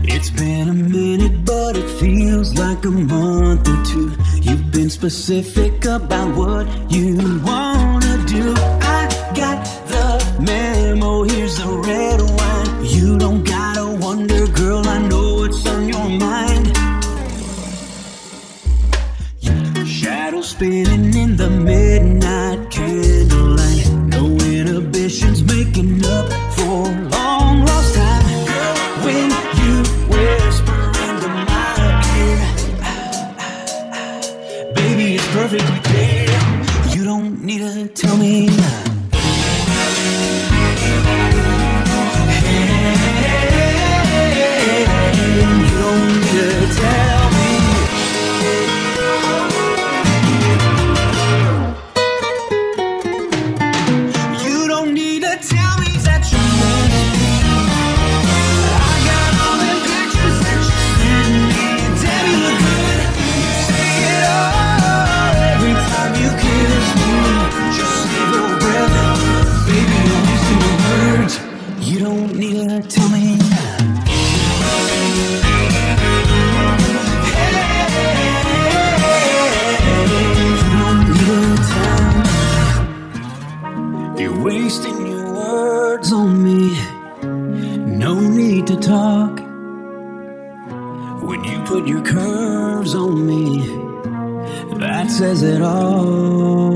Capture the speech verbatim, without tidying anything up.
It's been a minute, but it feels like a month or two. You've been specific about what you wanna do. I got the memo, here's the red wine. You don't gotta wonder, girl, I know what's on your mind. Shadows spinning in the midnight candlelight. No inhibitions, making up for long lost time. Girl, when you whisper into my ear, baby, it's perfectly clear. You don't need to tell me now. You don't need to tell me. You don't need to tell me that you love me. I got all the pictures that you send me. Damn, you look good. You say it all every time you kiss me. Just save your breath, baby, I'm using the words. You don't need to tell me now. You're wasting your words on me. No need to talk. When you put your curves on me, that says it all.